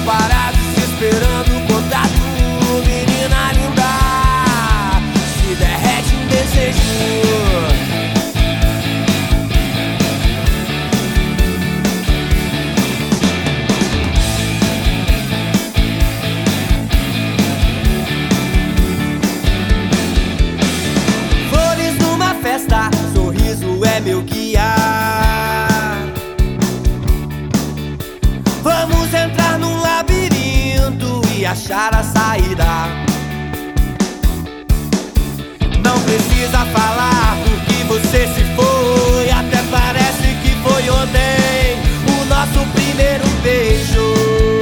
parados esperando o contato. Menina linda, se derrete em desejo. Flores numa festa, sorriso é meu guia. Vamos entrar num labirinto e achar a saída. Não precisa falar porque você se foi. Até parece que foi ontem o nosso primeiro beijo.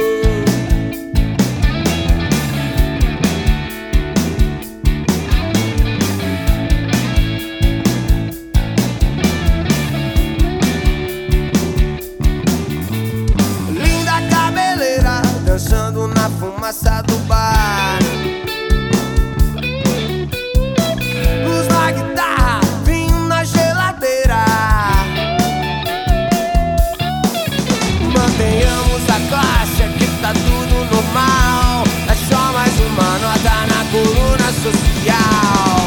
Linda cabeleira dançando na fumaça do bar. Luz na guitarra, vinho na geladeira. Mantenhamos a classe, aqui tá tudo normal. É só mais uma nota na coluna social.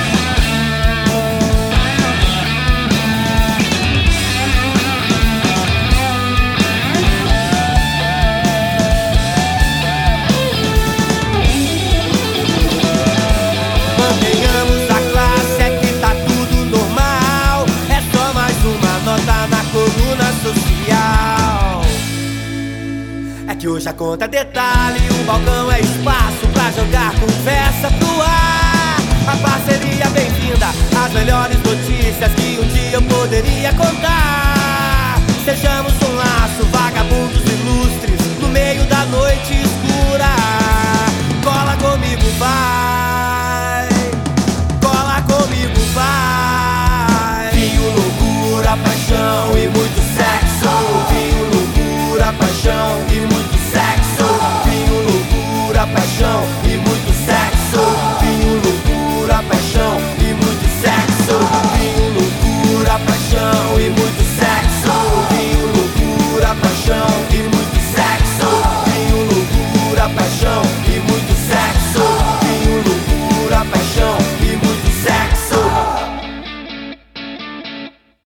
Mantenhamos a classe, aqui tá tudo normal. É só mais uma nota na coluna social. É que hoje a conta é detalhe, o balcão é espaço pra jogar conversa pro ar. A parceria bem-vinda, as melhores notícias que um dia eu poderia contar. Sejamos um laço, vagabundos ilustres no meio